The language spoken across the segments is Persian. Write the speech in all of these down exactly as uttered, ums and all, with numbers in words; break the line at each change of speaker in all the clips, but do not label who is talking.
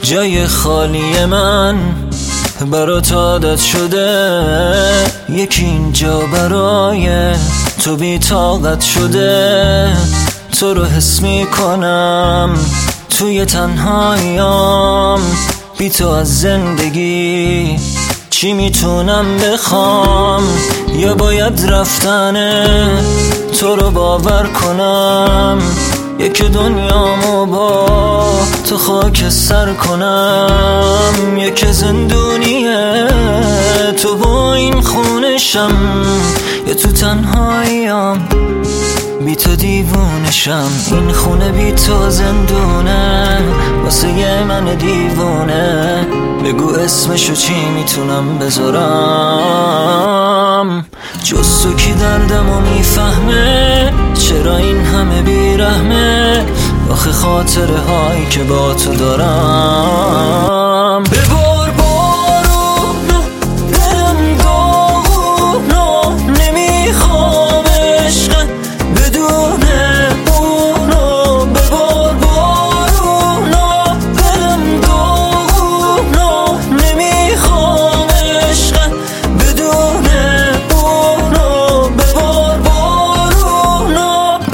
جای خالی من برات عادت شده، یکی اینجا برای تو بی طاقت شده. تو رو حس می کنم توی تنهاییام، بی تو از زندگی چی میتونم بخوام؟ یا باید رفتنه تو رو باور کنم، یک دنیامو با تو خاک سر کنم. یک زندونیه تو با این خونشم، یا تو تنهاییام بی تو دیوونشم. این خونه بی تو زندونه واسه من دیوونه. بگو اسمشو چی میتونم بذارم؟ جز تو کی دردمو میفهمه؟ چرا این همه بیرحمه؟ آخه خاطره هایی که با تو دارم. ببار بارونو دلم داغونو، نمیخوام عشق بدون اونو. ببار بارونو دلم داغونو، نمیخوام عشق بدون اونو. ببار بارونو.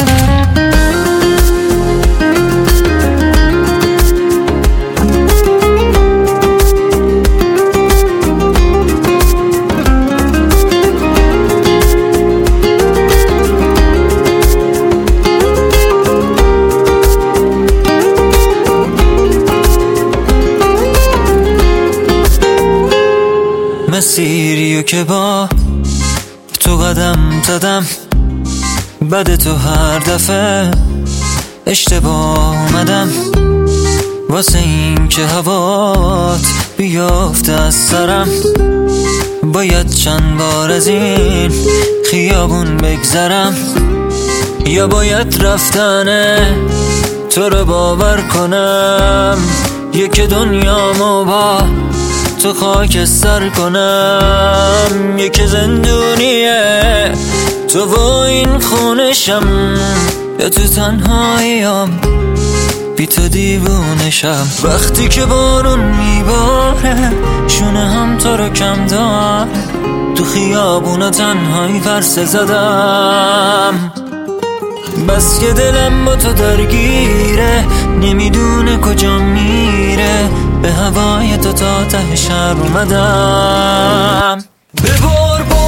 مسیریو که با تو قدم زدم، بعد تو هر دفعه اشتباه اومدم. واسه این که هوات بیافته از سرم، باید چند بار از این خیابون بگذرم. یا باید رفتنه تو رو باور کنم، یک دنیامو با تو خاک سر کنم. یک زندونیه تو با این خونشم، یا تو تنهاییام بی تو دیوونشم. وقتی که بارون میباره شونه هم تو رو کم دار، تو خیابونا تنهایی ورسه زدم. بس که دلم با تو درگیره، نمیدونه کجا میره. به هوای تو تا ته شهر اومدم. ببار